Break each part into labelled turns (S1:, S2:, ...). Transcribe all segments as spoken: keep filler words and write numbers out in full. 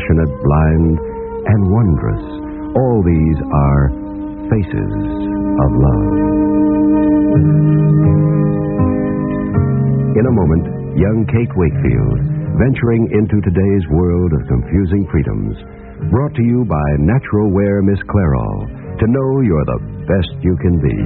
S1: passionate, blind, and wondrous. All these are faces of love. In a moment, young Kate Wakefield, venturing into today's world of confusing freedoms, brought to you by Natural Wear Miss Clairol, to know you're the best you can be.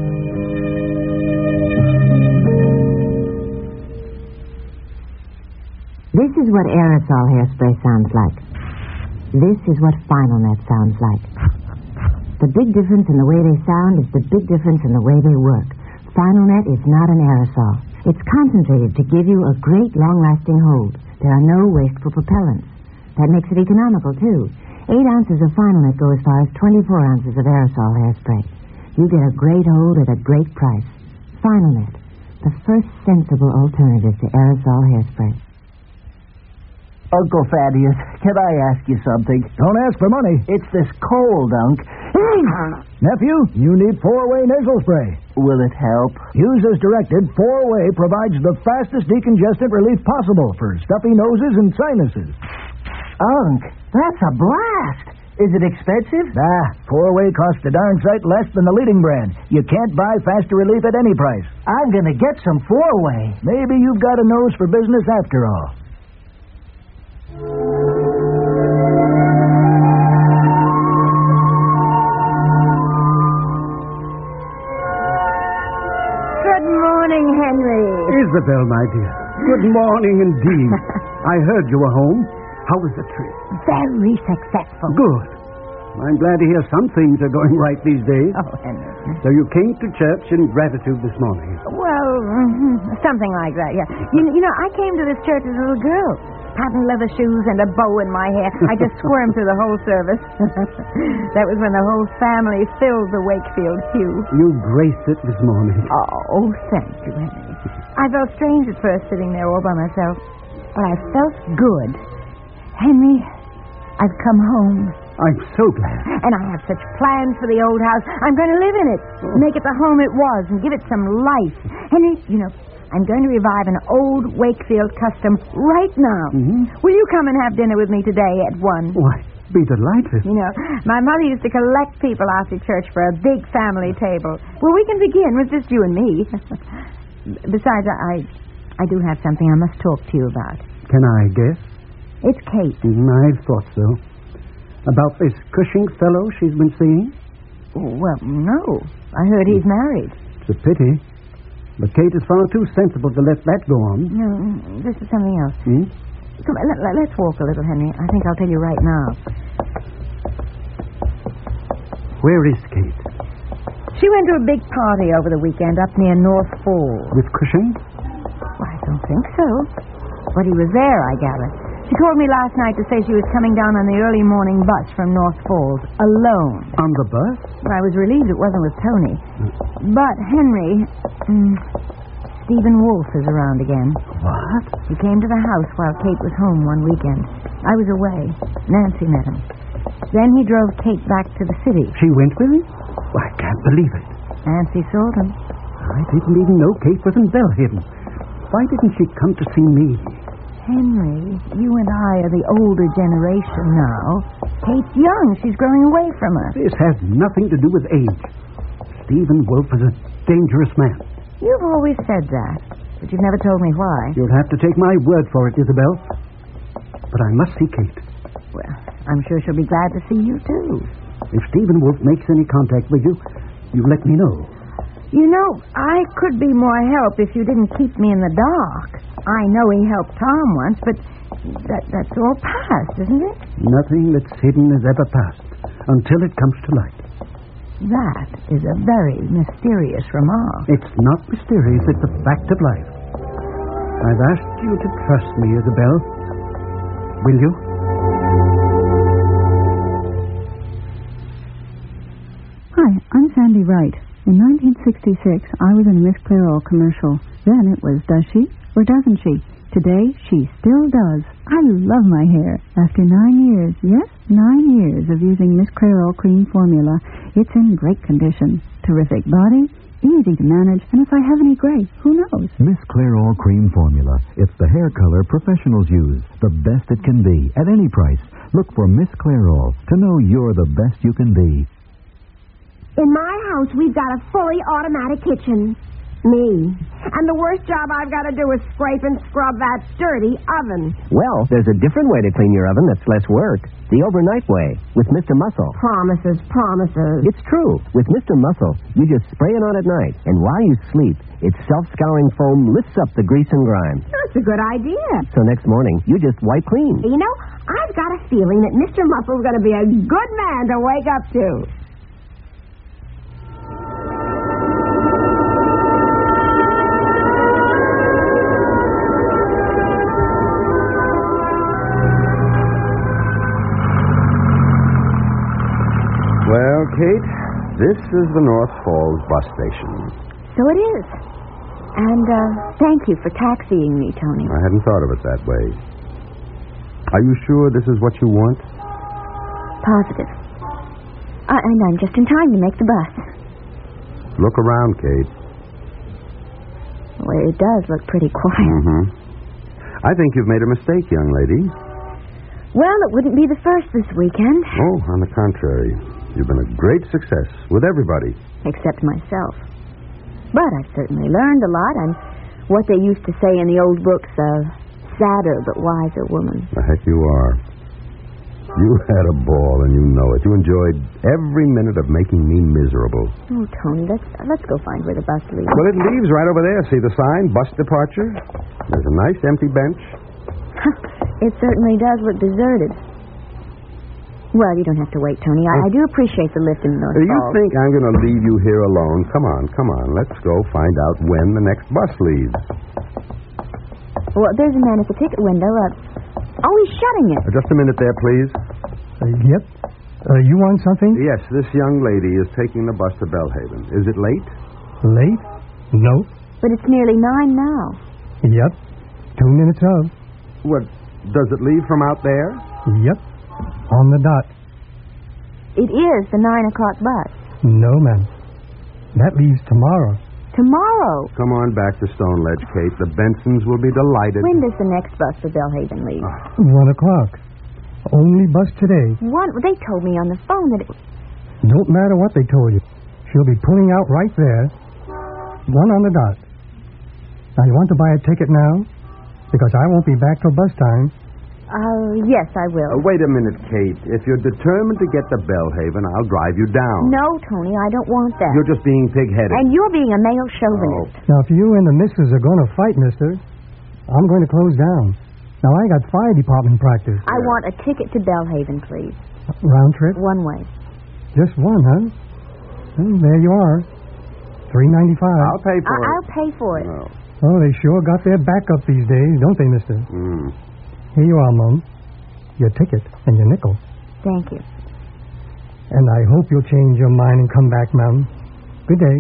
S2: This is what aerosol hairspray sounds like. This is what Final Net sounds like. The big difference in the way they sound is the big difference in the way they work. Final Net is not an aerosol. It's concentrated to give you a great long-lasting hold. There are no wasteful propellants. That makes it economical, too. Eight ounces of Final Net go as far as twenty-four ounces of aerosol hairspray. You get a great hold at a great price. Final Net, the first sensible alternative to aerosol hairspray.
S3: Uncle Thaddeus, can I ask you something?
S4: Don't ask for money.
S3: It's this cold, Unc.
S4: Nephew, you need four-way nasal spray.
S3: Will it help?
S4: Use as directed, four-way provides the fastest decongestant relief possible for stuffy noses and sinuses.
S3: Unc, that's a blast. Is it expensive?
S4: Nah, four-way costs a darn sight less than the leading brand. You can't buy faster relief at any price.
S3: I'm going to get some four-way.
S4: Maybe you've got a nose for business after all.
S2: Good morning, Henry.
S5: Isabel, my dear. Good morning indeed. I heard you were home. How was the trip?
S2: Very successful.
S5: Good. I'm glad to hear some things are going right these days.
S2: Oh, Henry.
S5: So you came to church in gratitude this morning?
S2: Well, mm, something like that, yeah. You, you know, I came to this church as a little girl. Patent leather shoes and a bow in my hair. I just squirmed through the whole service. That was when the whole family filled the Wakefield pew.
S5: You graced it this morning.
S2: Oh, thank you, Henry. I felt strange at first sitting there all by myself, but I felt good. Henry, I've come home.
S5: I'm so glad.
S2: And I have such plans for the old house. I'm going to live in it, make it the home it was, and give it some life. Henry, you know, I'm going to revive an old Wakefield custom right now.
S5: Mm-hmm.
S2: Will you come and have dinner with me today at one?
S5: Why, be delighted.
S2: You know, my mother used to collect people after church for a big family table. Well, we can begin with just you and me. Besides, I, I do have something I must talk to you about.
S5: Can I guess?
S2: It's Kate.
S5: Mm, I thought so. About this Cushing fellow she's been seeing?
S2: Oh, well, no. I heard he's married.
S5: It's a pity. But Kate is far too sensible to let that go on.
S2: No, this is something else.
S5: Hmm?
S2: Come on, let, let, let's walk a little, Henry. I think I'll tell you right now.
S5: Where is Kate?
S2: She went to a big party over the weekend up near North Falls.
S5: With Cushing?
S2: Well, I don't think so. But he was there, I gather. She called me last night to say she was coming down on the early morning bus from North Falls, alone.
S5: On the bus?
S2: Well, I was relieved it wasn't with Tony. But, Henry, mm, Stephen Wolfe is around again.
S5: What?
S2: He came to the house while Kate was home one weekend. I was away. Nancy met him. Then he drove Kate back to the city.
S5: She went with him? Well, I can't believe it.
S2: Nancy saw them.
S5: I didn't even know Kate was in Bellhaven. Why didn't she come to see me?
S2: Henry, you and I are the older generation now. Kate's young. She's growing away from us.
S5: This has nothing to do with age. Stephen Wolfe is a dangerous man.
S2: You've always said that, but you've never told me why.
S5: You'll have to take my word for it, Isabel. But I must see Kate.
S2: Well, I'm sure she'll be glad to see you, too.
S5: If Stephen Wolfe makes any contact with you, you let me know.
S2: You know, I could be more help if you didn't keep me in the dark. I know he helped Tom once, but that, that's all past, isn't it?
S5: Nothing that's hidden is ever past until it comes to light.
S2: That is a very mysterious remark.
S5: It's not mysterious, it's a fact of life. I've asked you to trust me, Isabel. Will you?
S6: Hi, I'm Sandy Wright. In nineteen sixty-six, I was in a Miss Clairol commercial. Then it was, does she or doesn't she? Today, she still does. I love my hair. After nine years, yes, nine years of using Miss Clairol cream formula, it's in great condition. Terrific body, easy to manage, and if I have any gray, who knows?
S7: Miss Clairol Cream Formula. It's the hair color professionals use. The best it can be, at any price. Look for Miss Clairol to know you're the best you can be.
S8: In my house, we've got a fully automatic kitchen. Me. And the worst job I've got to do is scrape and scrub that dirty oven.
S3: Well, there's a different way to clean your oven that's less work. The overnight way, with Mister Muscle.
S8: Promises, promises.
S3: It's true. With Mister Muscle, you just spray it on at night, and while you sleep, its self-scouring foam lifts up the grease and grime.
S8: That's a good idea.
S3: So next morning, you just wipe clean.
S8: You know, I've got a feeling that Mister Muscle's going to be a good man to wake up to.
S1: Well, Kate, this is the North Falls bus station.
S2: So it is. And uh, thank you for taxiing me, Tony.
S1: I hadn't thought of it that way. Are you sure this is what you want?
S2: Positive. Uh, and I'm just in time to make the bus.
S1: Look around, Kate.
S2: Well, it does look pretty quiet.
S1: Mm-hmm. I think you've made a mistake, young lady.
S2: Well, it wouldn't be the first this weekend.
S1: Oh, on the contrary. You've been a great success with everybody.
S2: Except myself. But I've certainly learned a lot. I'm what they used to say in the old books, a sadder but wiser woman.
S1: The heck you are. You had a ball, and you know it. You enjoyed every minute of making me miserable.
S2: Oh, Tony, let's, let's go find where the bus leaves.
S1: Well, it leaves right over there. See the sign? Bus departure. There's a nice empty bench.
S2: It certainly does look deserted. Well, you don't have to wait, Tony. I, I do appreciate the lift in the North
S1: Do you
S2: Falls.
S1: think I'm going to leave you here alone? Come on, come on. Let's go find out when the next bus leaves.
S2: Well, there's a man at the ticket window. Uh, oh, he's shutting it.
S1: Uh, just a minute there, please.
S5: Uh, yep. Uh, you want something?
S1: Yes, this young lady is taking the bus to Bellhaven. Is it late?
S5: Late? No.
S2: But it's nearly nine now.
S5: Yep. Two minutes of.
S1: What, does it leave from out there?
S5: Yep. On the dot.
S2: It is the nine o'clock bus.
S5: No, ma'am. That leaves tomorrow.
S2: Tomorrow?
S1: Come on back to Stone Ledge, Kate. The Bensons will be delighted.
S2: When does the next bus for Bellhaven leave?
S5: One o'clock. Only bus today.
S2: One? They told me on the phone that it was...
S5: Don't matter what they told you. She'll be pulling out right there. One on the dot. Now, you want to buy a ticket now? Because I won't be back till bus time.
S2: Uh, yes, I will.
S1: Uh, wait a minute, Kate. If you're determined to get to Bellhaven, I'll drive you down.
S2: No, Tony, I don't want that.
S1: You're just being pig-headed.
S2: And you're being a male chauvinist.
S1: Oh.
S5: Now, if you and the missus are going to fight, mister, I'm going to close down. Now, I got fire department practice.
S2: I want a ticket to Bellhaven, please.
S5: Round trip?
S2: One way.
S5: Just one, huh? Well, there you are. three ninety-five.
S1: I'll pay for
S2: I-
S1: it.
S2: I'll pay for it.
S1: No.
S5: Oh, they sure got their backup these days, don't they, mister?
S1: Mm.
S5: Here you are, Mum. Your ticket and your nickel.
S2: Thank you.
S5: And I hope you'll change your mind and come back, Mum. Good day.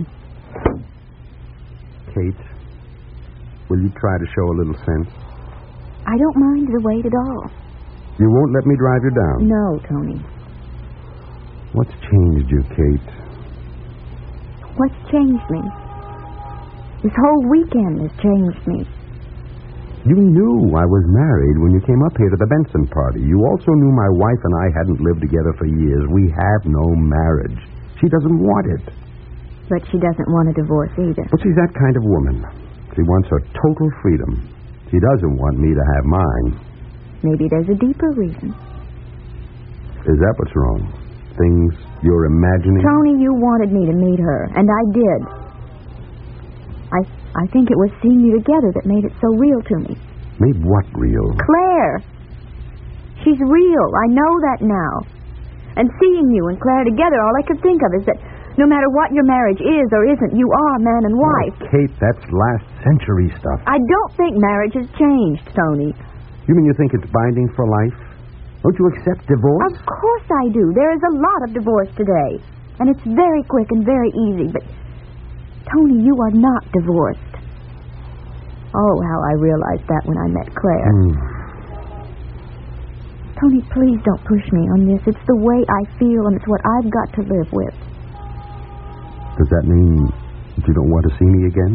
S1: Kate, will you try to show a little sense?
S2: I don't mind the wait at all.
S1: You won't let me drive you down?
S2: No, Tony.
S1: What's changed you, Kate?
S2: What's changed me? This whole weekend has changed me.
S1: You knew I was married when you came up here to the Benson party. You also knew my wife and I hadn't lived together for years. We have no marriage. She doesn't want it.
S2: But she doesn't want a divorce either.
S1: Well, she's that kind of woman. She wants her total freedom. She doesn't want me to have mine.
S2: Maybe there's a deeper reason.
S1: Is that what's wrong? Things you're imagining?
S2: Tony, you wanted me to meet her, and I did. I I think it was seeing you together that made it so real to me.
S1: Made what real?
S2: Claire. She's real. I know that now. And seeing you and Claire together, all I could think of is that no matter what your marriage is or isn't, you are man and wife.
S1: Oh, Kate, that's last century stuff.
S2: I don't think marriage has changed, Tony.
S1: You mean you think it's binding for life? Don't you accept divorce?
S2: Of course I do. There is a lot of divorce today. And it's very quick and very easy. But, Tony, you are not divorced. Oh, how I realized that when I met Claire.
S1: Mm.
S2: Tony, please don't push me on this. It's the way I feel, and it's what I've got to live with.
S1: Does that mean That you don't want to see me again?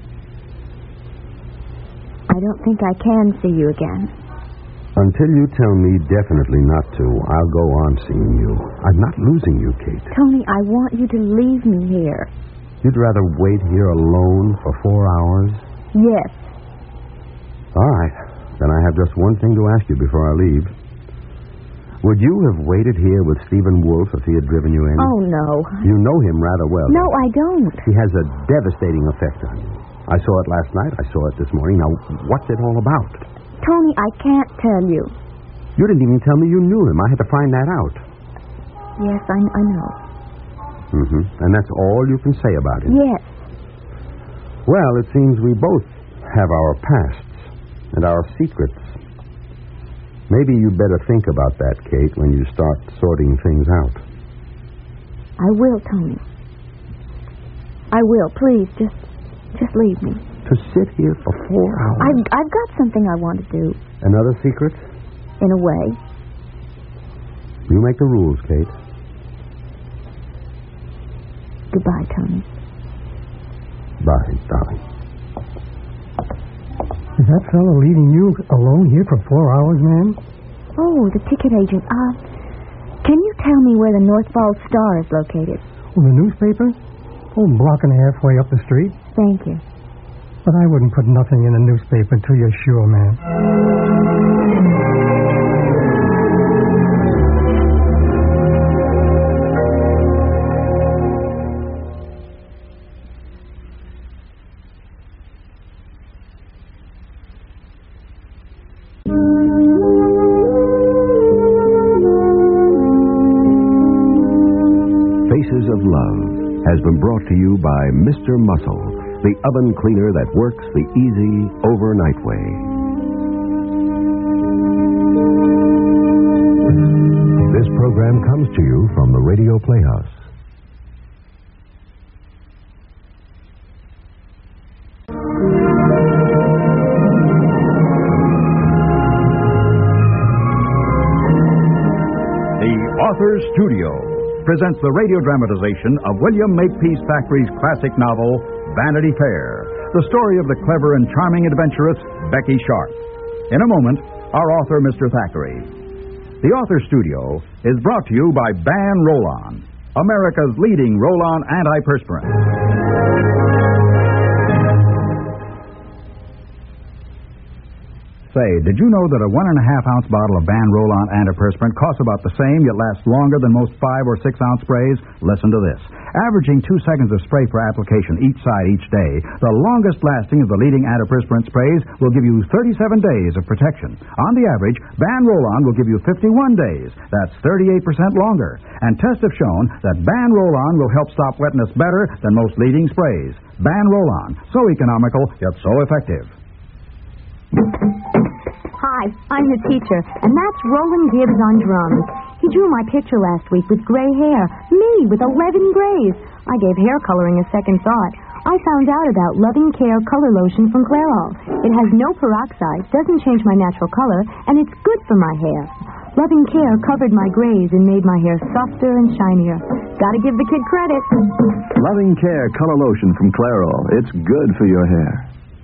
S2: I don't think I can see you again.
S1: Until you tell me definitely not to, I'll go on seeing you. I'm not losing you, Kate.
S2: Tony, I want you to leave me here.
S1: You'd rather wait here alone for four hours?
S2: Yes.
S1: All right. Then I have just one thing to ask you before I leave. Would you have waited here with Stephen Wolf if he had driven you in?
S2: Oh, no.
S1: You know him rather well.
S2: No, I don't.
S1: He has a devastating effect on you. I saw it last night. I saw it this morning. Now, what's it all about?
S2: Tony, I can't tell you.
S1: You didn't even tell me you knew him. I had to find that out.
S2: Yes, I, I know.
S1: Mm-hmm. And that's all you can say about him?
S2: Yes.
S1: Well, it seems we both have our pasts and our secrets. Maybe you better think about that, Kate, when you start sorting things out.
S2: I will, Tony. I will. Please, just, just leave me.
S1: To sit here for four hours?
S2: I've, I've got something I want to do.
S1: Another secret?
S2: In a way.
S1: You make the rules, Kate.
S2: Goodbye, Tony.
S1: Bye, darling.
S5: Is that fellow leaving you alone here for four hours, ma'am?
S2: Oh, the ticket agent. Uh, can you tell me where the North Falls Star is located?
S5: Oh, the newspaper? Oh, a block and a half way up the street.
S2: Thank you.
S5: But I wouldn't put nothing in the newspaper until you're sure, ma'am.
S1: Faces of Love has been brought to you by Mister Muscle, the oven cleaner that works the easy overnight way. This program comes to you from the Radio Playhouse.
S9: The Author's Studio presents the radio dramatization of William Makepeace Thackeray's classic novel, Vanity Fair, the story of the clever and charming adventuress, Becky Sharp. In a moment, our author, Mister Thackeray. The Author's Studio is brought to you by Ban Roll-On, America's leading roll-on antiperspirant. Say, did you know that a one and a half ounce bottle of Ban Roll-On antiperspirant costs about the same, yet lasts longer than most five or six ounce sprays? Listen to this. Averaging two seconds of spray per application each side each day, the longest lasting of the leading antiperspirant sprays will give you thirty-seven days of protection. On the average, Ban Roll-On will give you fifty-one days. That's thirty-eight percent longer. And tests have shown that Ban Roll-On will help stop wetness better than most leading sprays. Ban Roll-On, so economical, yet so effective.
S2: Hi, I'm the teacher, and that's Roland Gibbs on drums. He drew my picture last week with gray hair. Me, with eleven grays. I gave hair coloring a second thought. I found out about Loving Care Color Lotion from Clairol. It has no peroxide, doesn't change my natural color, and it's good for my hair. Loving Care covered my grays and made my hair softer and shinier. Gotta give the kid credit.
S10: Loving Care Color Lotion from Clairol. It's good for your hair.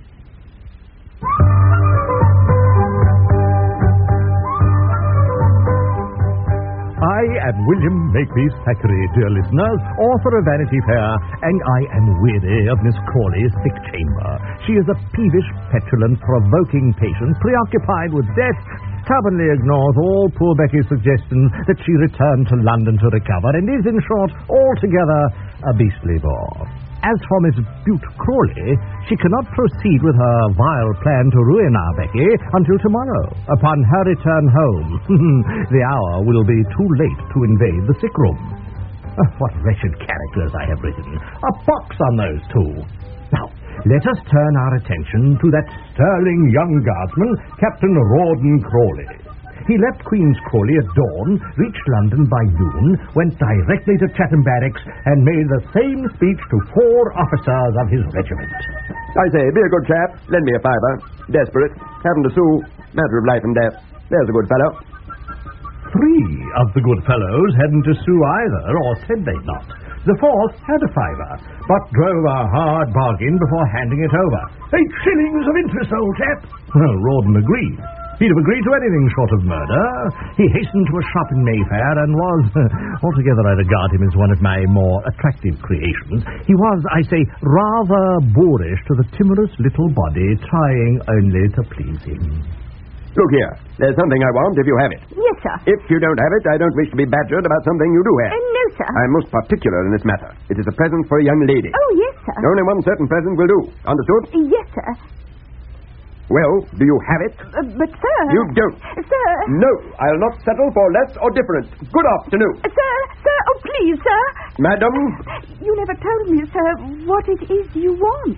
S11: I am William Makepeace Thackeray, dear listeners, author of Vanity Fair, and I am weary of Miss Crawley's sick chamber. She is a peevish, petulant, provoking patient, preoccupied with death, stubbornly ignores all poor Becky's suggestions that she return to London to recover, and is, in short, altogether a beastly bore. As for Miss Bute Crawley, she cannot proceed with her vile plan to ruin our Becky until tomorrow. Upon her return home, the hour will be too late to invade the sick room. Oh, what wretched characters I have written. A box on those two. Now, let us turn our attention to that sterling young guardsman, Captain Rawdon Crawley. He left Queen's Crawley at dawn, reached London by noon, went directly to Chatham Barracks, and made the same speech to four officers of his regiment.
S12: I say, be a good chap. Lend me a fiver. Desperate. Haven't a sou. Matter of life and death. There's a good fellow.
S11: Three of the good fellows hadn't a sou either, or said they'd not. The fourth had a fiver, but drove a hard bargain before handing it over. Eight shillings of interest, old chap. Well, Rawdon agreed. He'd have agreed to anything short of murder. He hastened to a shop in Mayfair and was, altogether I regard him as one of my more attractive creations. He was, I say, rather boorish to the timorous little body, trying only to please him.
S12: Look here, there's something I want if you have it.
S8: Yes, sir.
S12: If you don't have it, I don't wish to be badgered about something you do have.
S8: Uh, no, sir.
S12: I'm most particular in this matter. It is a present for a young lady.
S8: Oh, yes, sir.
S12: Only one certain present will do. Understood?
S8: Yes, sir.
S12: Well, do you have it?
S8: Uh, but, sir...
S12: You don't.
S8: Sir...
S12: No, I'll not settle for less or different. Good afternoon.
S8: Uh, sir, sir, oh, please, sir.
S12: Madam?
S8: You never told me, sir, what it is you want.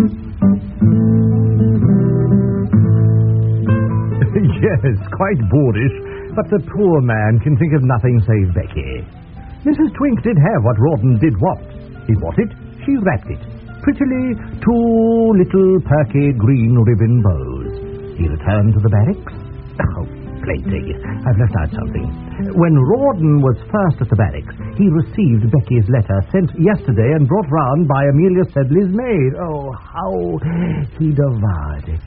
S11: Yes, quite boorish, but the poor man can think of nothing save Becky. Missus Twink did have what Rawdon did want. He bought it, she wrapped it. Prettily, two little perky green ribbon bows. He returned to the barracks. Oh, plague take it, I've left out something. When Rawdon was first at the barracks, he received Becky's letter sent yesterday and brought round by Amelia Sedley's maid. Oh, how he devoured it.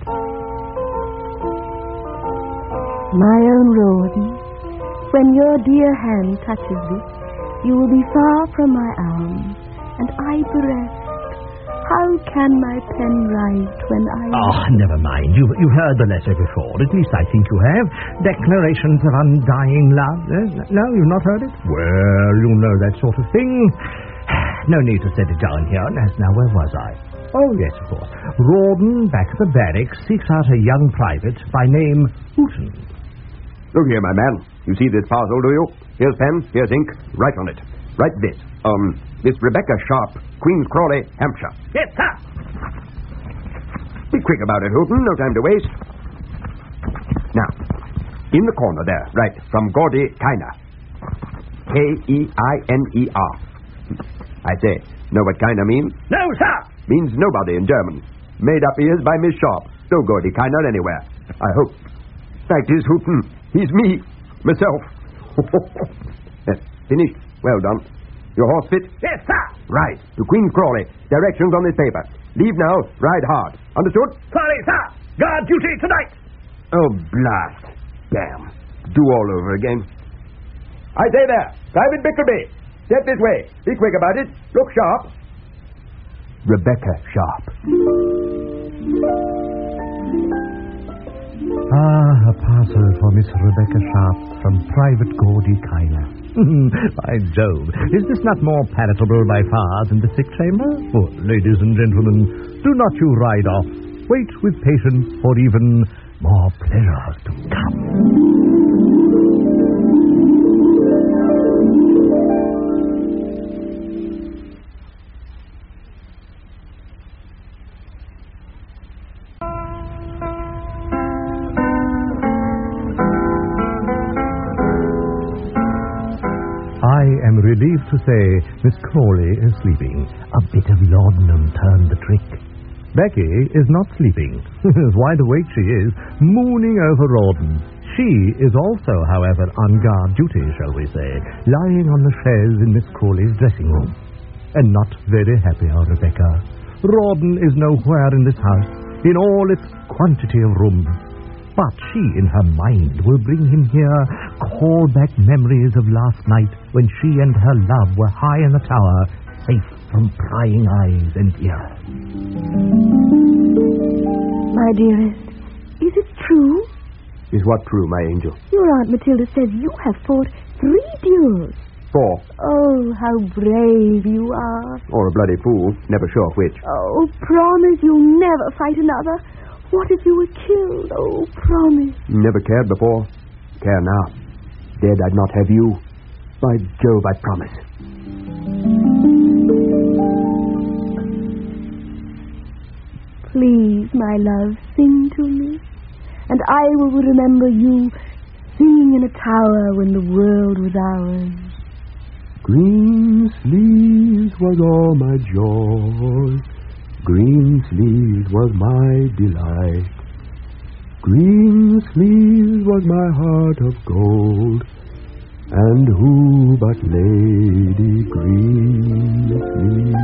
S13: My own Rawdon, when your dear hand touches it, you will be far from my arms, and I bereft. How can my pen write when I...
S11: Oh, never mind. You you heard the letter before. At least I think you have. Declarations of undying love. Eh? No, you've not heard it? Well, you know that sort of thing. No need to set it down here. As now, where was I? Oh, yes, of course. Rawdon, back at the barracks, seeks out a young private by name Hooton.
S12: Look here, my man. You see this parcel, do you? Here's pen, here's ink. Write on it. Write this. Um, this Rebecca Sharp, Queen's Crawley, Hampshire.
S11: Yes, sir.
S12: Be quick about it, Hooton. No time to waste. Now, in the corner there, write, from Gordy Kiner. K E I N E R. I say, know what Kiner means?
S11: No, sir.
S12: Means nobody in German. Made up ears by Miss Sharp. No Gordy Kiner anywhere. I hope. Fact is, Hooton, he's me. Myself. Yes, finished. Well done. Your horse fit?
S11: Yes, sir.
S12: Right. To Queen's Crawley. Directions on this paper. Leave now. Ride hard. Understood?
S11: Sorry, sir. Guard duty tonight.
S12: Oh, blast. Damn. Do all over again. I say there. Private Bickelby. Step this way. Be quick about it. Look sharp. Rebecca Sharp.
S11: Ah, a parcel for Miss Rebecca Sharp from Private Gordy Kiner. By Jove, is this not more palatable by far than the sick chamber? Oh, ladies and gentlemen, do not you ride off. Wait with patience for even more pleasures to come. I am relieved to say Miss Crawley is sleeping. A bit of laudanum turned the trick. Becky is not sleeping. Wide awake she is, mooning over Rawdon. She is also, however, on guard duty, shall we say, lying on the chaise in Miss Crawley's dressing room. And not very happy, our Rebecca. Rawdon is nowhere in this house, in all its quantity of rooms. But she, in her mind, will bring him here, call back memories of last night when she and her love were high in the tower, safe from prying eyes and ears.
S13: My dearest, is it true?
S12: Is what true, my angel?
S13: Your Aunt Matilda says you have fought three duels.
S12: Four.
S13: Oh, how brave you are.
S12: Or a bloody fool, never sure which.
S13: Oh, promise you'll never fight another. What if you were killed? Oh, promise.
S12: Never cared before. Care now. Dead I'd not have you. By Jove, I promise.
S13: Please, my love, sing to me. And I will remember you singing in a tower when the world was ours.
S12: Green sleeves was all my joy. Green sleeves was my delight. Green sleeves was my heart of gold.
S1: And who but Lady Greensleeve?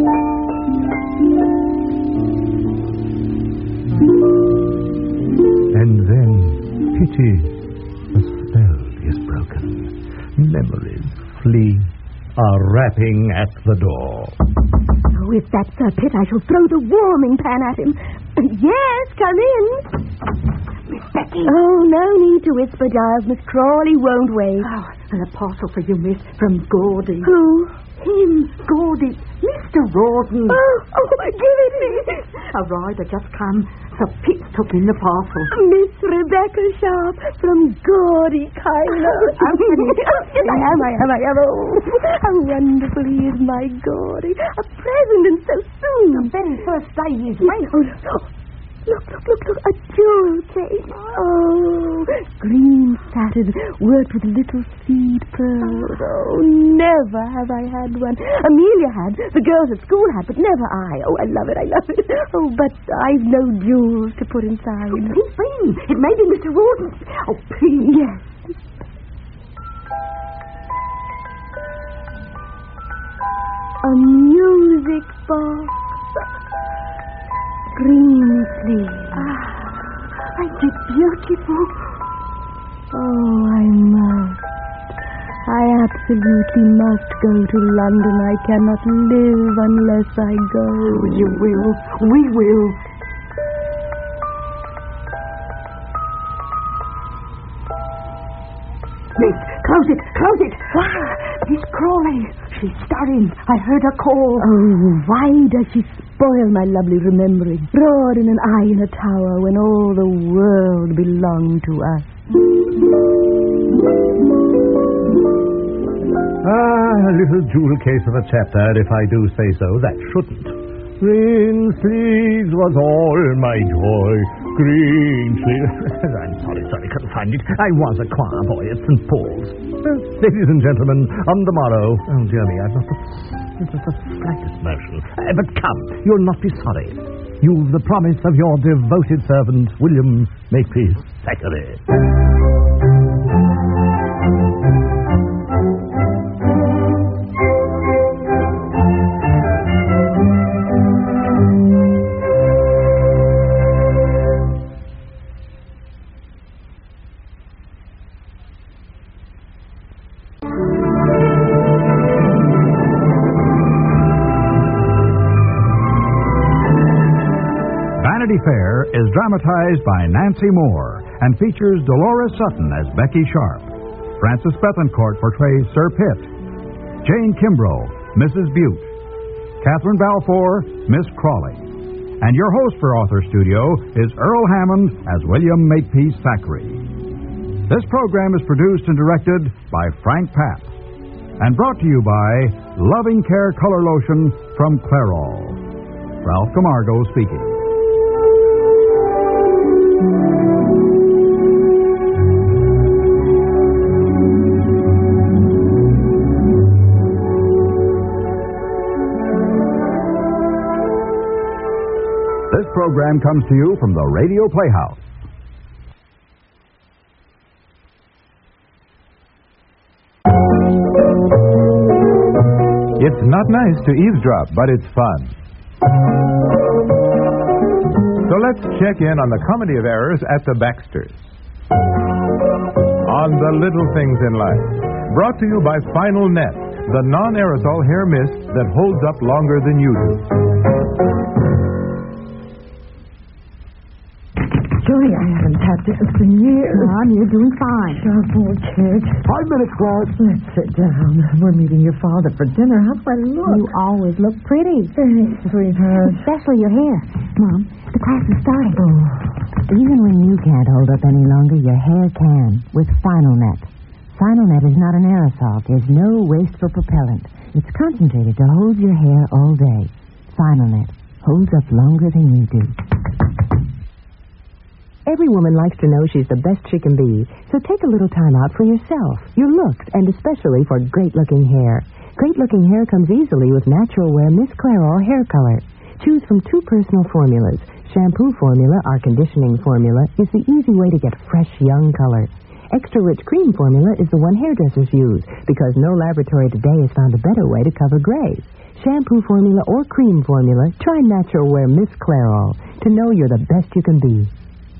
S11: And then, pity, the spell is broken. Memories flee, are rapping at the door.
S8: Oh, if that's Sir Pitt, I shall throw the warming pan at him. Yes, come in.
S14: Miss Becky.
S8: Oh, no need to whisper, Giles. Miss Crawley won't wait.
S14: Oh, an apostle for you, miss, from Gordy.
S8: Who?
S14: Him, Gordy. Mister Rawdon.
S8: Oh, oh, give it me.
S14: A rider just come. Sir Pitt took in the parcel.
S8: Miss Rebecca Sharp from Gordy, Kyla.
S14: Anthony.
S8: Yes, I am, I am, I am. Oh, how wonderful he is, my Gordy. A present and so soon.
S14: The very first day he's late.
S8: Oh, look, look, look, look, look, a jewel case. Oh, green satin, worked with little seed pearls. Oh, never have I had one. Amelia had, the girls at school had, but never I. Oh, I love it, I love it. Oh, but I've no jewels to put inside.
S14: Oh, please, please. It may be Mister Rawdon. Oh, please.
S8: Yes. A music box. Greensleeve.
S14: Ah, ain't it beautiful?
S8: Oh, I must. I absolutely must go to London. I cannot live unless I go.
S14: Oh, you will. We will. Miss, close it, close it. Ah, Miss Crawley. She's starting. I heard her call.
S8: Oh, why does she spoil my lovely remembering? Rawdon and I in a tower when all the world belonged to us.
S11: Ah, a little jewel case of a chapter, if I do say so. That shouldn't. Greensleeves was all my joy. Greensleeves. I'm sorry, sorry, confound it. I was a choir boy at Saint Paul's. Uh, ladies and gentlemen, on the morrow. Oh, dear me, I've not the, not the slightest notion. Uh, but come, you'll not be sorry. You've the promise of your devoted servant, William Makepeace Thackeray.
S9: Vanity Fair is dramatized by Nancy Moore and features Dolores Sutton as Becky Sharp. Francis Bethencourt portrays Sir Pitt. Jane Kimbrough, Missus Butte. Catherine Balfour, Miss Crawley. And your host for Author Studio is Earl Hammond as William Makepeace Thackeray. This program is produced and directed by Frank Papp and brought to you by Loving Care Color Lotion from Clairol. Ralph Camargo speaking. This program comes to you from the Radio Playhouse.
S15: It's not nice to eavesdrop, but it's fun. So let's check in on the comedy of errors at the Baxters. On the little things in life. Brought to you by Final Net, the non-aerosol hair mist that holds up longer than you do.
S16: Joey, I haven't had this for years.
S6: Mom, you're doing fine.
S16: Oh, poor kid.
S4: Five minutes, Claude.
S16: Let's sit down. We're meeting your father for dinner. How do I look?
S6: You always look pretty.
S16: Thanks, sweetheart.
S6: Especially your hair. Mom, the class is starting.
S2: Oh. Even when you can't hold up any longer, your hair can with Final Net. Final Net is not an aerosol. There's no waste for propellant. It's concentrated to hold your hair all day. Final Net holds up longer than you do. Every woman likes to know she's the best she can be, so take a little time out for yourself, your looks, and especially for great-looking hair. Great-looking hair comes easily with Natural Wear Miss Clairol Hair Color. Choose from two personal formulas. Shampoo formula, our conditioning formula, is the easy way to get fresh, young color. Extra-rich cream formula is the one hairdressers use because no laboratory today has found a better way to cover grays. Shampoo formula or cream formula, try Natural Wear Miss Clairol to know you're the best you can be.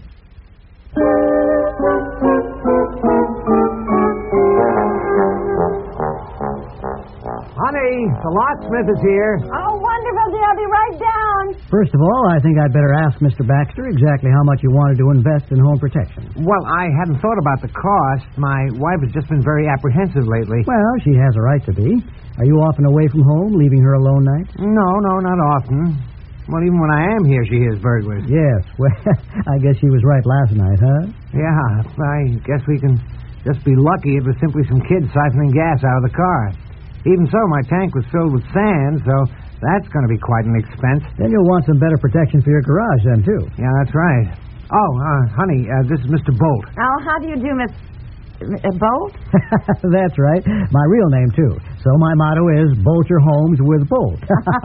S17: Honey, the locksmith is here.
S18: Oh, wonderful, dear. I'll be right down.
S17: First of all, I think I'd better ask Mister Baxter exactly how much you wanted to invest in home protection.
S19: Well, I hadn't thought about the cost. My wife has just been very apprehensive lately.
S17: Well, she has a right to be. Are you often away from home, leaving her alone nights?
S19: No, no, not often. Well, even when I am here, she hears burglars.
S17: Yes. Well, I guess she was right last night, huh?
S19: Yeah, I guess we can just be lucky it was simply some kids siphoning gas out of the car. Even so, my tank was filled with sand, so that's going to be quite an expense.
S17: Then you'll want some better protection for your garage then, too.
S19: Yeah, that's right. Oh, uh, honey, uh, this is Mister Bolt.
S18: Oh, how do you do, Miss... Uh, Bolt?
S17: That's right. My real name, too. So my motto is, bolt your homes with Bolt.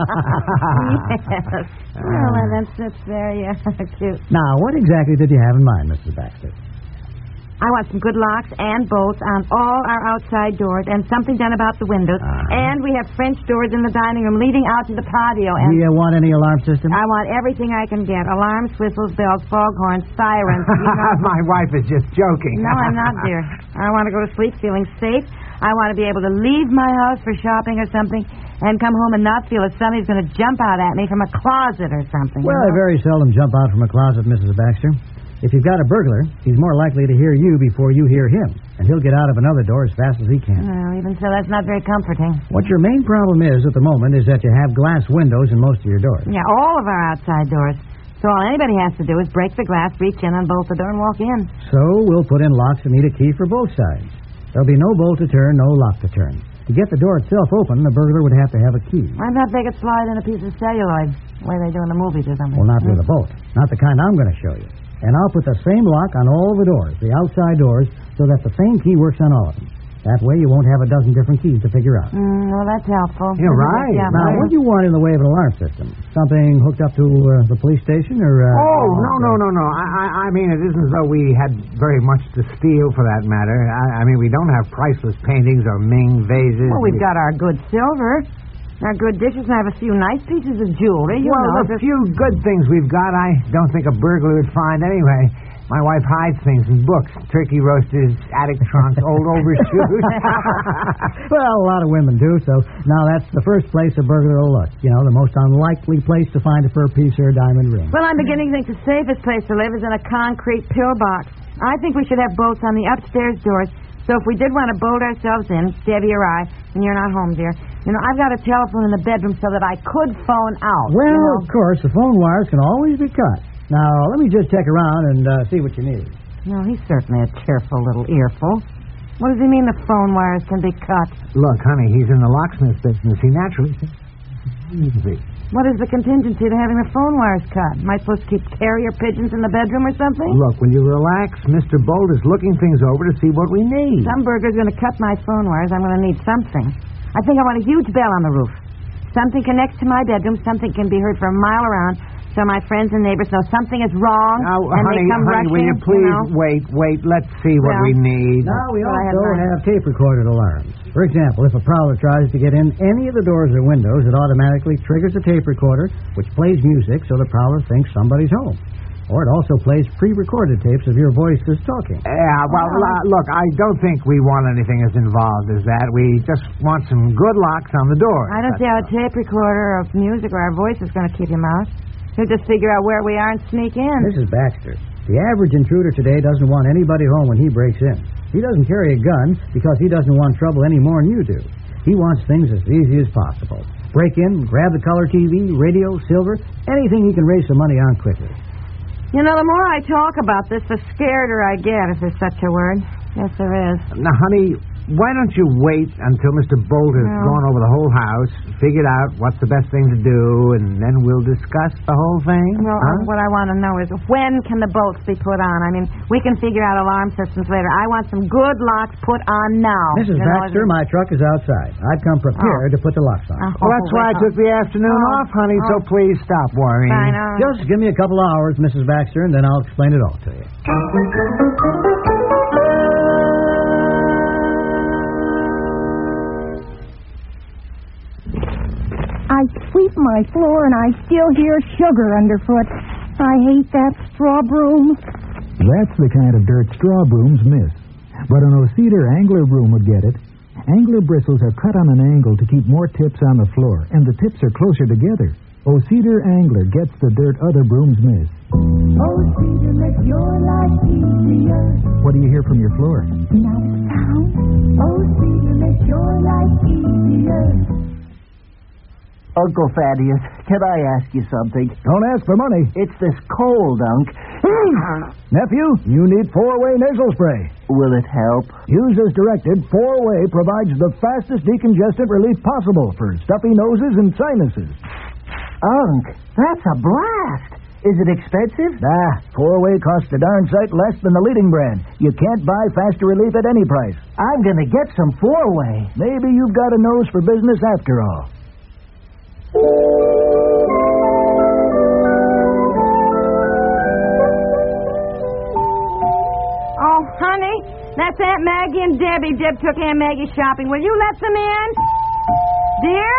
S18: Yes. Oh, well, that's, that's very uh, cute.
S17: Now, what exactly did you have in mind, Missus Baxter?
S18: I want some good locks and bolts on all our outside doors and something done about the windows. Uh-huh. And we have French doors in the dining room leading out to the patio. And
S17: do you want any alarm system?
S18: I want everything I can get. Alarms, whistles, bells, foghorns, sirens. You know.
S19: My wife is just joking.
S18: No, I'm not, dear. I want to go to sleep feeling safe. I want to be able to leave my house for shopping or something and come home and not feel as somebody's going to jump out at me from a closet or something.
S17: Well,
S18: you know?
S17: I very seldom jump out from a closet, Missus Baxter. If you've got a burglar, he's more likely to hear you before you hear him, and he'll get out of another door as fast as he can.
S18: Well, even so, that's not very comforting.
S17: What your main problem is at the moment is that you have glass windows in most of your doors.
S18: Yeah, all of our outside doors. So all anybody has to do is break the glass, reach in, unbolt the door, and walk in.
S17: So we'll put in locks that need a key for both sides. There'll be no bolt to turn, no lock to turn. To get the door itself open, the burglar would have to have a key.
S18: I thought they could slide in a piece of celluloid, the way they do in the movies or something.
S17: Well, not with a bolt. Not the kind I'm going to show you. And I'll put the same lock on all the doors, the outside doors, so that the same key works on all of them. That way you won't have a dozen different keys to figure out.
S18: Mm, well, that's helpful.
S19: You're right.
S18: Yeah,
S17: now, what do you want in the way of an alarm system? Something hooked up to uh, the police station, or... Uh,
S19: oh, no, no, no, no. I, I, I mean, it isn't as though we had very much to steal, for that matter. I, I mean, we don't have priceless paintings or Ming vases.
S18: Well, we've got our good silver, our good dishes, and I have a few nice pieces of jewelry. You
S19: well,
S18: know,
S19: the few good things we've got, I don't think a burglar would find anyway. My wife hides things in books, turkey roasters, attic trunks, old overshoes.
S17: Well, a lot of women do, so now that's the first place a burglar will look. You know, the most unlikely place to find a fur piece or a diamond ring.
S18: Well, I'm beginning to think the safest place to live is in a concrete pillbox. I think we should have bolts on the upstairs doors, so if we did want to bolt ourselves in, Debbie or I, and you're not home, dear, you know, I've got a telephone in the bedroom so that I could phone out.
S17: Well,
S18: you know?
S17: Of course, the phone wires can always be cut. Now, let me just check around and uh, see what you need.
S18: No, he's certainly a cheerful little earful. What does he mean the phone wires can be cut?
S19: Look, honey, he's in the locksmith business. He naturally... Easy.
S18: What is the contingency to having the phone wires cut? Am I supposed to keep carrier pigeons in the bedroom or something?
S19: Look, will you relax? Mister Bolt is looking things over to see what we need.
S18: Some burglar's going to cut my phone wires. I'm going to need something. I think I want a huge bell on the roof. Something connects to my bedroom. Something can be heard for a mile around. So my friends and neighbors know something is wrong,
S19: now,
S18: and
S19: honey,
S18: they come
S19: honey,
S18: rushing.
S19: will you please
S18: you know?
S19: wait, wait, let's see what
S18: well,
S19: we need.
S17: Now, we
S18: well,
S17: also
S18: have,
S17: have tape-recorded alarms. For example, if a prowler tries to get in any of the doors or windows, it automatically triggers a tape recorder, which plays music so the prowler thinks somebody's home. Or it also plays pre-recorded tapes of your voices talking.
S19: Yeah, well, oh. uh, look, I don't think we want anything as involved as that. We just want some good locks on the door.
S18: I don't see how a tape recorder of music or our voice is going to keep him out. He'll just figure out where we are and sneak in.
S17: Missus Baxter, the average intruder today doesn't want anybody home when he breaks in. He doesn't carry a gun because he doesn't want trouble any more than you do. He wants things as easy as possible. Break in, grab the color T V, radio, silver, anything he can raise some money on quickly.
S18: You know, the more I talk about this, the scareder I get, if there's such a word. Yes, there is.
S19: Now, honey, why don't you wait until Mister Bolt has
S18: no.
S19: gone over the whole house, figured out what's the best thing to do, and then we'll discuss the whole thing?
S18: Well,
S19: huh?
S18: what I want to know is when can the bolts be put on? I mean, we can figure out alarm systems later. I want some good locks put on now.
S17: Missus
S18: You
S17: Baxter,
S18: know,
S17: my truck is outside. I've come prepared
S18: oh.
S17: to put the locks on.
S18: Oh,
S19: well, that's why I took the afternoon
S18: oh.
S19: off, honey,
S18: oh.
S19: so please stop worrying.
S18: Fine, all right.
S17: Just give me a couple of hours, Missus Baxter, and then I'll explain it all to you.
S6: my floor and I still hear sugar underfoot. I hate that straw broom.
S7: That's the kind of dirt straw brooms miss. But an O-Cedar angler broom would get it. Angler bristles are cut on an angle to keep more tips on the floor, and the tips are closer together. O-Cedar Angler gets the dirt other brooms miss.
S8: O-Cedar makes your life easier.
S7: What do you hear from your floor?
S8: Not a sound. O-Cedar makes your life easier.
S3: Uncle Thaddeus, can I ask you something?
S4: Don't ask for money.
S3: It's this cold, Unc.
S4: Nephew, you need four-way nasal spray.
S3: Will it help?
S4: Use as directed, four-way provides the fastest decongestant relief possible for stuffy noses and sinuses.
S3: Unc, that's a blast. Is it expensive?
S4: Nah, four-way costs a darn sight less than the leading brand. You can't buy faster relief at any price.
S3: I'm going to get some four-way.
S4: Maybe you've got a nose for business after all.
S18: Oh, honey, that's Aunt Maggie and Debbie. Deb took Aunt Maggie shopping. Will you let them in? Dear?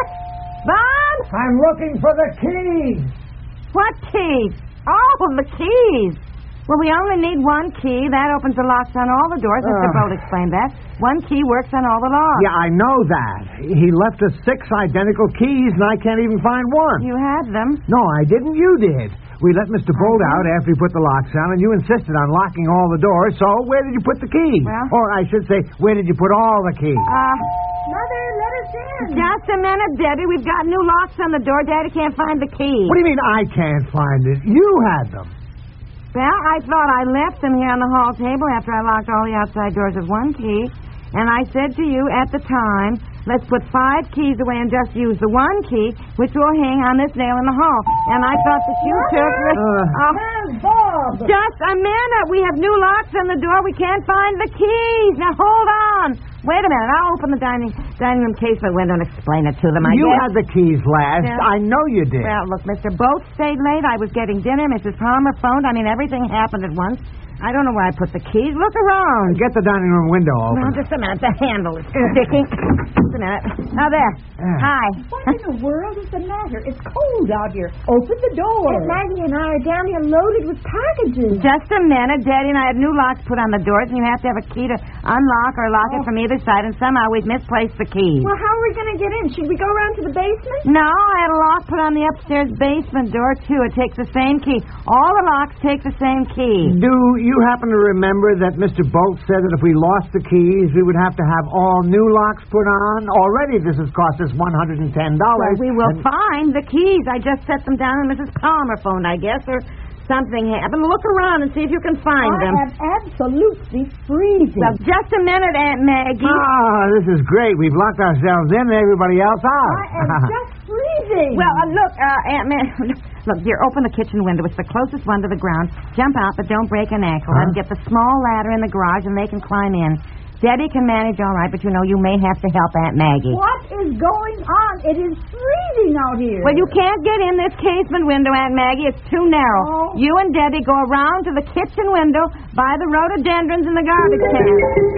S18: Bob?
S19: I'm looking for the keys.
S18: What keys? Oh, the keys. Well, we only need one key. That opens the locks on all the doors. Mister
S19: Uh.
S18: Bolt explained that. One key works on all the locks.
S19: Yeah, I know that. He left us six identical keys, and I can't even find one.
S18: You had them.
S19: No, I didn't. You did. We let Mister Bolt out after he put the locks on, and you insisted on locking all the doors, so where did you put the key?
S18: Well?
S19: Or I should say, where did you put all the keys?
S18: Uh,
S8: Mother, let us in.
S18: just a minute, Debbie. We've got new locks on the door. Daddy can't find the key.
S19: What do you mean I can't find it? You had them.
S18: Well, I thought I left them here on the hall table after I locked all the outside doors with one key. And I said to you at the time, let's put five keys away and just use the one key, which will hang on this nail in the hall. And I thought that you took the...
S19: Uh,
S18: oh,
S8: Bob.
S18: just a minute. We have new locks on the door. We can't find the keys. Now, hold on. Wait a minute. I'll open the dining dining room casement window and explain it to them, I
S19: you
S18: guess.
S19: had the keys last.
S18: Yeah.
S19: I know you did.
S18: Well, look, Mister Boat stayed late. I was getting dinner. Missus Palmer phoned. I mean, everything happened at once. I don't know where I put the keys. Look around.
S19: Get the dining room window open.
S18: Well, just a minute. The handle is sticky. Just a minute. Now, there.
S19: Yeah.
S18: Hi.
S14: What in the world is the matter? It's cold out here. Open the door.
S8: Aunt Maggie and I are down here loaded with packages.
S18: Just a minute. Daddy and I had new locks put on the doors, and you have to have a key to unlock or lock
S14: Oh.
S18: it from either side, and somehow we've misplaced the keys.
S14: Well, how are we going to get in? Should we go around to the basement?
S18: No, I had a lock put on the upstairs basement door, too. It takes the same key. All the locks take the same key.
S19: Do you happen to remember that Mister Bolt said that if we lost the keys, we would have to have all new locks put on? Already this has cost us one hundred ten dollars.
S18: Well, we will
S19: and...
S18: find the keys. I just set them down and Missus Palmer phoned, I guess, or something happened. Look around and see if you can find
S14: I
S18: them.
S14: am absolutely freezing.
S18: Well, just a minute, Aunt Maggie.
S19: Ah, this is great. We've locked ourselves in and everybody else out.
S14: I am just freezing.
S18: Well, uh, look, uh, Aunt Maggie. Look, dear, open the kitchen window. It's the closest one to the ground. Jump out, but don't break an ankle.
S19: Huh?
S18: And get the small ladder in the garage, and they can climb in. Debbie can manage all right, but you know you may have to help Aunt Maggie.
S14: What is going on? It is freezing out here.
S18: Well, you can't get in this casement window, Aunt Maggie. It's too narrow.
S14: Oh.
S18: You and Debbie go around to the kitchen window by the rhododendrons in the garbage can.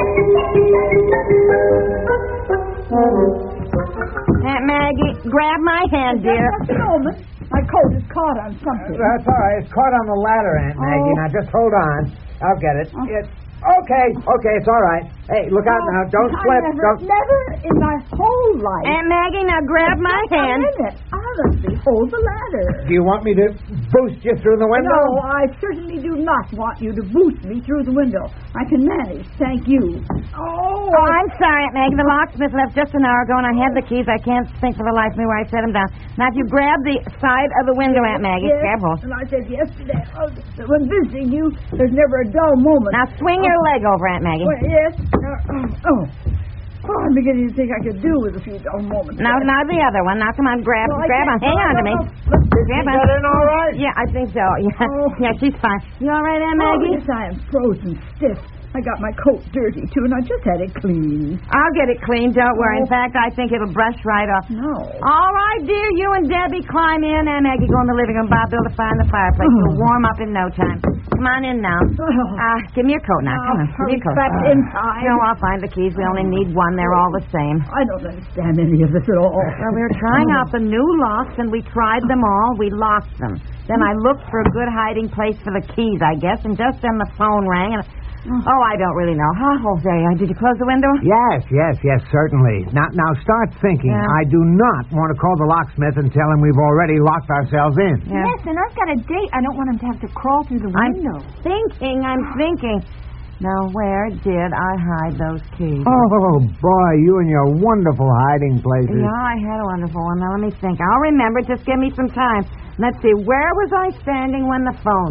S18: Aunt Maggie, grab my hand, dear.
S14: Just a moment. My coat is caught on something.
S19: That's all right. It's caught on the ladder, Aunt Maggie.
S14: Oh.
S19: Now, just hold on. I'll get it. It's okay. Okay, it's all right. Hey, look out now. Don't
S14: I
S19: slip.
S14: Never,
S19: Don't...
S14: never in my whole life.
S18: Aunt Maggie, now grab my
S14: Just
S18: hand.
S14: A minute. Honestly, hold the ladder.
S19: Do you want me to boost you through the window?
S14: No, I certainly do not want you to boost me through the window. I can manage, thank you. Oh,
S18: Oh, I'm sorry, Aunt Maggie. The locksmith left just an hour ago, and I had the keys. I can't think for the life of me where I set them down. Now, if you grab the side of the window, Aunt Maggie,
S14: yes,
S18: grab hold.
S14: and I said yesterday, oh, that when visiting you, there's never a dull moment.
S18: Now, swing your leg over, Aunt Maggie.
S14: Well, yes. Uh, oh. Oh, I'm beginning to think I could do with a few dull moments.
S18: Now, now the other one. Now, come on, grab,
S14: Well, I
S18: grab on.
S14: can't-
S18: Hang on to
S14: no,
S18: me.
S14: no, no.
S18: Grab
S19: She
S18: on.
S19: got in all right?
S18: Yeah, I think so. Yeah,
S14: Oh.
S18: yeah, she's fine. You all right, Aunt
S14: Oh,
S18: Maggie?
S14: yes, I am frozen stiff. I got my coat dirty, too, and I just had it cleaned.
S18: I'll get it clean. Don't worry. In
S14: Oh.
S18: fact, I think it'll brush right off.
S14: No.
S18: All right, dear. You and Debbie climb in. Aunt Maggie, go in the living room. Bob, build a fire in the fireplace. You'll warm up in no time. Come on in now. Uh, give me your coat now. Come on. Give me your coat.
S14: Back
S18: Uh,
S14: inside.
S18: No, I'll find the keys. We only need one. They're all the same.
S14: I don't understand any of this at all.
S18: Well, we were trying out the new locks, and we tried them all. We locked them. Then I looked for a good hiding place for the keys, I guess, and just then the phone rang, and... Oh, I don't really know. Huh, Jose? Did you close the window?
S19: Yes, yes, yes, certainly. Now, now start thinking.
S18: Yeah.
S19: I do not want to call the locksmith and tell him we've already locked ourselves in.
S18: Yeah.
S8: Yes, and I've got a date. I don't want him to have to crawl through the
S18: I'm
S8: window.
S18: thinking, I'm thinking. Now, where did I hide those keys?
S19: Oh, boy, you and your wonderful hiding places.
S18: Yeah, I had a wonderful one. Now, let me think. I'll remember. Just give me some time. Let's see. Where was I standing when the phone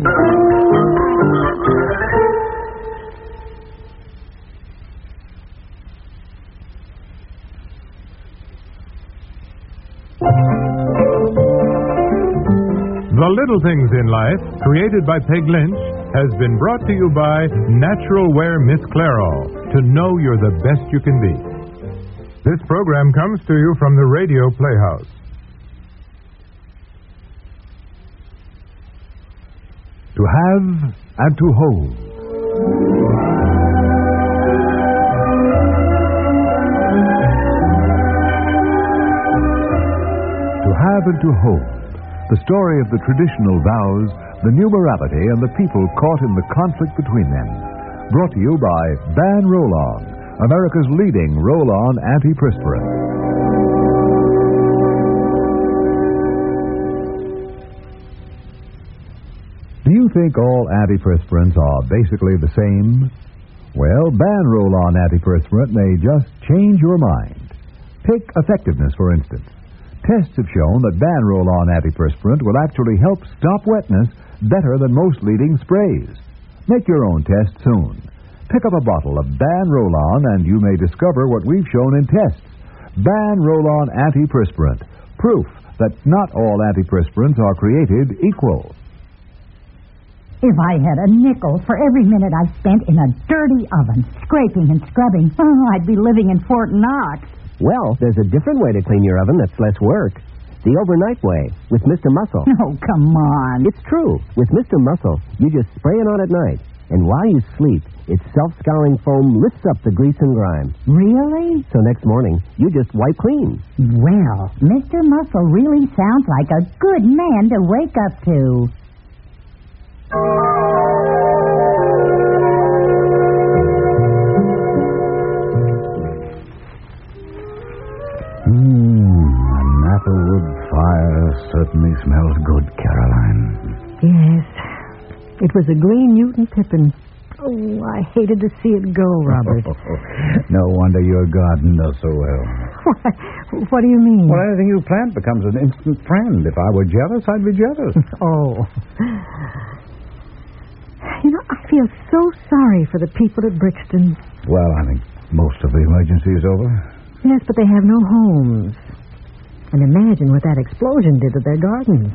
S18: rang?
S15: The Little Things in Life, created by Peg Lynch, has been brought to you by Natural Wear Miss Clairol, to know you're the best you can be. This program comes to you from the Radio Playhouse. To have and to hold. To have and to hold. The story of the traditional vows, the new morality, and the people caught in the conflict between them. Brought to you by Ban Roll-On, America's leading roll-on antiperspirant. Do you think all antiperspirants are basically the same? Well, Ban Roll-On antiperspirant may just change your mind. Take effectiveness, for instance. Tests have shown that Ban Roll-On antiperspirant will actually help stop wetness better than most leading sprays. Make your own test soon. Pick up a bottle of Ban Roll-On and you may discover what we've shown in tests. Ban Roll-On antiperspirant. Proof that not all antiperspirants are created equal.
S20: If I had a nickel for every minute I spent in a dirty oven, scraping and scrubbing, oh, I'd be living in Fort Knox.
S3: Well, there's a different way to clean your oven that's less work. The overnight way, with Mister Muscle.
S20: Oh, come on.
S3: It's true. With Mister Muscle, you just spray it on at night. And while you sleep, its self-scouring foam lifts up the grease and grime.
S20: Really?
S3: So next morning, you just wipe clean.
S20: Well, Mister Muscle really sounds like a good man to wake up to.
S9: Mmm, an applewood fire certainly smells good, Caroline.
S6: Yes. It was a green Newton Pippin. Oh, I hated to see it go, Robert.
S9: No wonder your garden does so well.
S6: What, what do you mean?
S9: Well, anything you plant becomes an instant friend. If I were jealous, I'd be jealous.
S6: Oh. You know, I feel so sorry for the people at Brixton.
S9: Well, I think most of the emergency is over.
S6: Yes, but they have no homes. And imagine what that explosion did to their gardens.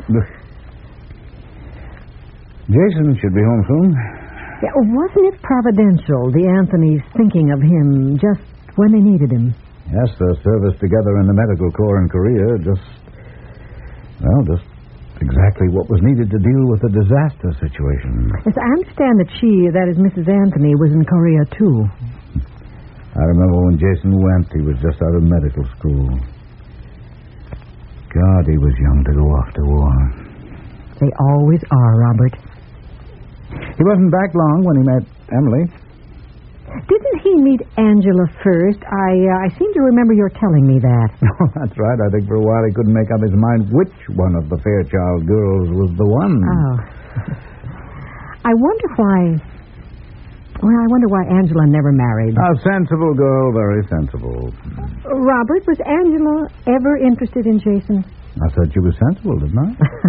S9: Jason should be home soon.
S6: Yeah, wasn't it providential, the Anthonys thinking of him just when they needed him?
S9: Yes, their service together in the medical corps in Korea just, well, just exactly what was needed to deal with the disaster situation.
S6: Yes, I understand that she, that is Missus Anthony, was in Korea, too.
S9: I remember when Jason went, he was just out of medical school. God, he was young to go off to war.
S6: They always are, Robert.
S9: He wasn't back long when he met Emily.
S6: Didn't he meet Angela first? I uh, I seem to remember your telling me that.
S9: Oh, that's right. I think for a while he couldn't make up his mind which one of the Fairchild girls was the one.
S6: Oh. I wonder why... Well, I wonder why Angela never married.
S9: A sensible girl, very sensible.
S6: Robert, was Angela ever interested in Jason?
S9: I said she was sensible, didn't I?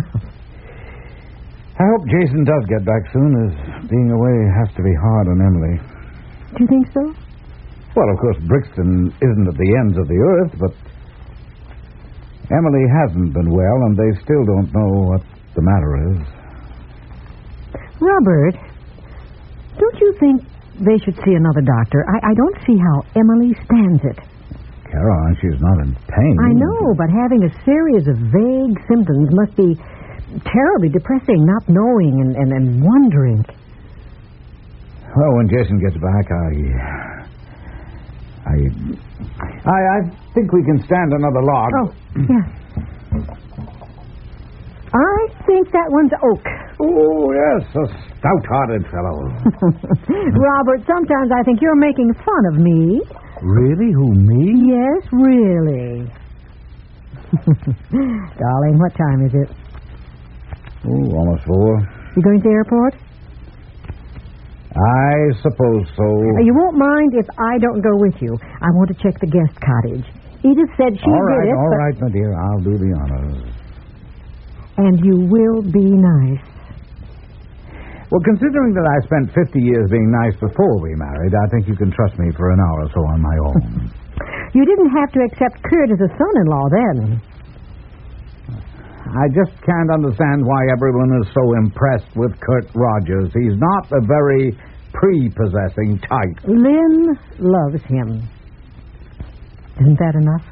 S9: I hope Jason does get back soon, as being away has to be hard on Emily.
S6: Do you think so?
S9: Well, of course, Brixton isn't at the ends of the earth, but Emily hasn't been well, and they still don't know what the matter is.
S6: Robert, don't you think they should see another doctor? I, I don't see how Emily stands it.
S9: Caroline, she's not in pain.
S6: I know, but having a series of vague symptoms must be terribly depressing, not knowing and, and, and wondering.
S9: Well, when Jason gets back, I... I... I, I think we can stand another log.
S21: Oh, yeah. I think that one's oak.
S9: Oh, yes, a stout-hearted fellow.
S21: Robert, sometimes I think you're making fun of me.
S9: Really? Who, me?
S21: Yes, really. Darling, what time is it?
S9: Oh, almost four.
S21: You going to the airport?
S9: I suppose so.
S21: Uh, you won't mind if I don't go with you. I want to check the guest cottage. Edith said she
S9: all right,
S21: did it.
S9: All
S21: but...
S9: right, my dear. I'll do the honors.
S21: And you will be nice.
S9: Well, considering that I spent fifty years being nice before we married, I think you can trust me for an hour or so on my own.
S21: You didn't have to accept Kurt as a son-in-law then.
S9: I just can't understand why everyone is so impressed with Kurt Rogers. He's not a very prepossessing type.
S21: Lynn loves him. Isn't that enough?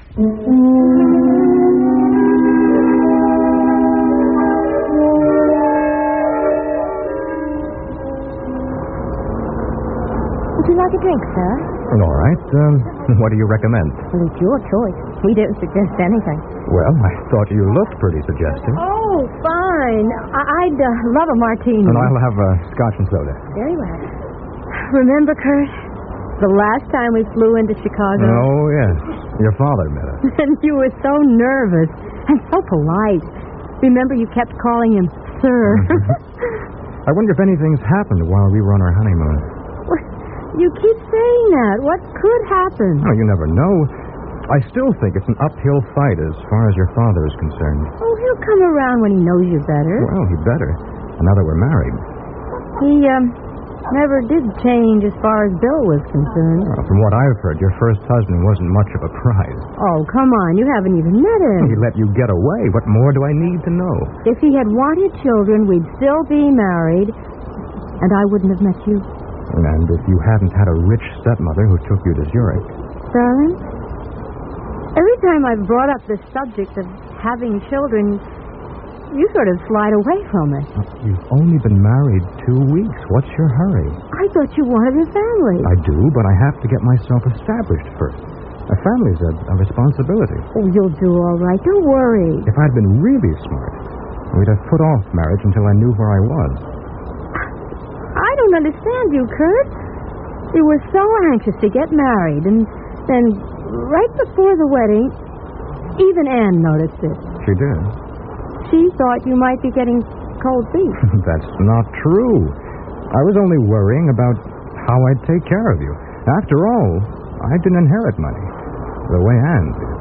S8: Would you like a drink, sir?
S11: Well, all right. Um, what do you recommend?
S8: Well, it's your choice. We don't suggest anything.
S11: Well, I thought you looked pretty suggestive.
S8: Oh, fine. I- I'd uh, love a martini.
S11: And I'll have a scotch and soda.
S8: Very well. Remember, Kurt, the last time we flew into Chicago?
S11: Oh, yes. Your father met us.
S8: And you were so nervous and so polite. Remember, you kept calling him Sir.
S11: I wonder if anything's happened while we were on our honeymoon.
S8: What? You keep saying that. What could happen?
S11: Oh, you never know. I still think it's an uphill fight as far as your father is concerned.
S8: Oh, he'll come around when he knows you better.
S11: Well, he better. Now that we're married.
S8: He, um, never did change as far as Bill was concerned.
S11: Well, from what I've heard, your first husband wasn't much of a prize.
S8: Oh, come on. You haven't even met him.
S11: He let you get away. What more do I need to know?
S8: If he had wanted children, we'd still be married, and I wouldn't have met you.
S11: And if you hadn't had a rich stepmother who took you to Zurich.
S8: Darling, every time I've brought up the subject of having children, you sort of slide away from it.
S11: You've only been married two weeks. What's your hurry?
S8: I thought you wanted a family.
S11: I do, but I have to get myself established first. A family's a, a responsibility.
S8: Oh, you'll do all right. Don't worry.
S11: If I'd been really smart, we'd have put off marriage until I knew where I was.
S8: I don't understand you, Kurt. You were so anxious to get married, and then right before the wedding, even Anne noticed it.
S11: She did?
S8: She thought you might be getting cold feet.
S11: That's not true. I was only worrying about how I'd take care of you. After all, I didn't inherit money the way Anne did.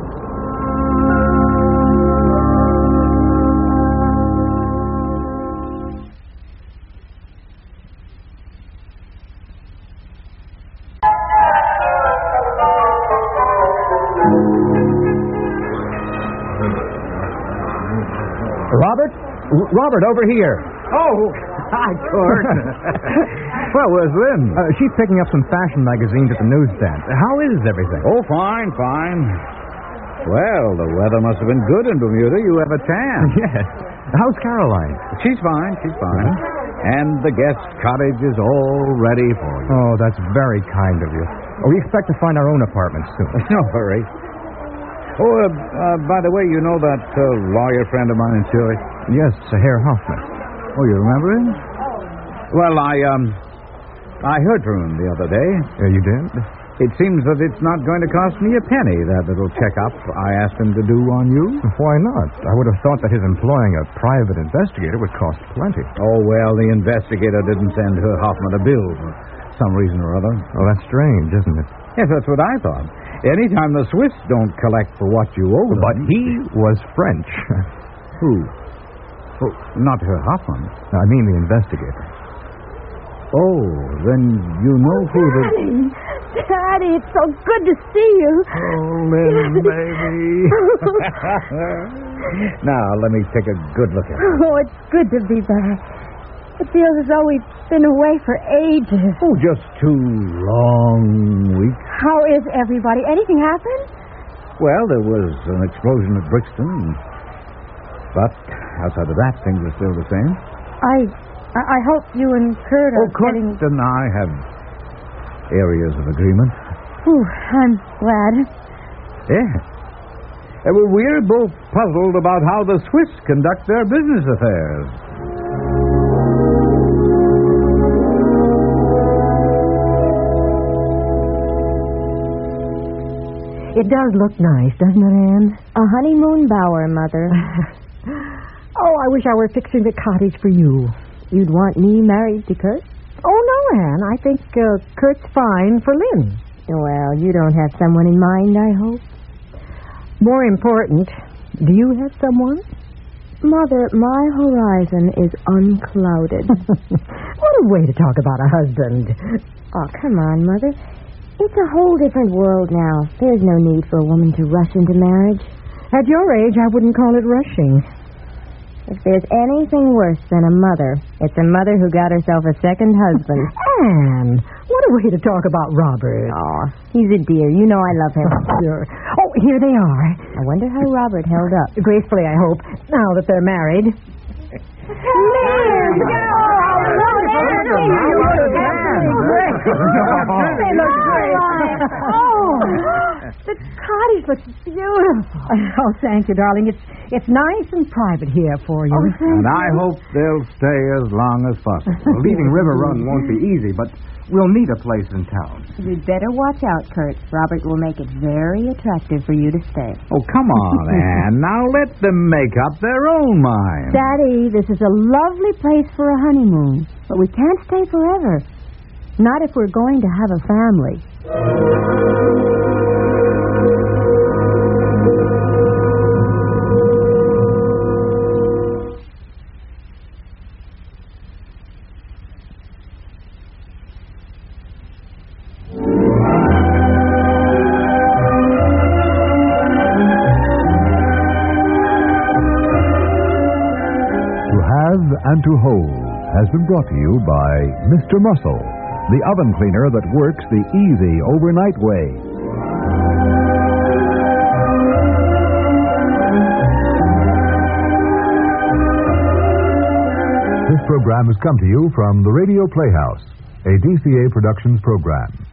S9: Robert? R- Robert, over here.
S11: Oh, hi, Kurt.
S9: Well, where's Lynn?
S11: Uh, she's picking up some fashion magazines at the newsstand. How is everything?
S9: Oh, fine, fine. Well, the weather must have been good in Bermuda. You have a tan.
S11: Yes. How's Caroline?
S9: She's fine, she's fine. Yeah. And the guest cottage is all ready for you.
S11: Oh, that's very kind of you. We expect to find our own apartment soon.
S9: No hurry. Oh, uh, uh, by the way, you know that uh, lawyer friend of mine in Zurich?
S11: Yes, Herr Hoffman.
S9: Oh, you remember him? Well, I, um, I heard from him the other day.
S11: Uh, you did?
S9: It seems that it's not going to cost me a penny, that little checkup I asked him to do on you.
S11: Why not? I would have thought that his employing a private investigator would cost plenty.
S9: Oh, well, the investigator didn't send Herr Hoffman a bill for some reason or other.
S11: Oh, that's strange, isn't it?
S9: Yes, that's what I thought. Anytime the Swiss don't collect for what you owe them.
S11: But he was French.
S9: Who? Oh, not Herr Hoffman.
S11: I mean the investigator.
S9: Oh, then you know
S8: oh,
S9: who the...
S8: Daddy! Daddy, it's so good to see you.
S9: Oh, Lynn, baby. Now, let me take a good look at it.
S8: Oh, it's good to be back. It feels as though we've been away for ages.
S9: Oh, just two long weeks.
S8: How is everybody? Anything happened?
S9: Well, there was an explosion at Brixton. But outside of that, things are still the same.
S8: I I hope you and Kurt are
S9: oh, Kurt
S8: getting...
S9: and I have
S15: areas of agreement.
S2: Whew, I'm glad.
S15: Yeah. Uh, well, we're both puzzled about how the Swiss conduct their business affairs.
S21: It does look nice, doesn't it, Anne?
S2: A honeymoon bower, Mother.
S21: Oh, I wish I were fixing the cottage for you.
S2: You'd want me married to Kurt?
S21: Oh, no, Anne. I think uh, Kurt's fine for Lynn.
S2: Well, you don't have someone in mind, I hope.
S21: More important, do you have someone?
S2: Mother, my horizon is unclouded.
S21: What a way to talk about a husband.
S2: Oh, come on, Mother. It's a whole different world now. There's no need for a woman to rush into marriage.
S21: At your age, I wouldn't call it rushing.
S2: If there's anything worse than a mother, it's a mother who got herself a second husband.
S21: Anne, what a way to talk about Robert.
S2: Aw, he's a dear. You know I love him.
S21: Sure. Oh, here they are.
S2: I wonder how Robert held up.
S21: Gracefully, I hope, now that they're married.
S2: They look great.
S21: Oh, the cottage looks beautiful. Oh, thank you, darling. It's it's nice and private here for you.
S9: Oh, and I hope they'll stay as long as possible. Well, leaving River Run won't be easy, but we'll need a place in town.
S2: You'd better watch out, Kurt. Robert will make it very attractive for you to stay.
S15: Oh, come on, Anne. Now let them make up their own minds.
S2: Daddy, this is a lovely place for a honeymoon, but we can't stay forever. Not if we're going to have a family.
S15: And to Hold has been brought to you by Mister Muscle, the oven cleaner that works the easy overnight way. This program has come to you from the Radio Playhouse, a D C A Productions program.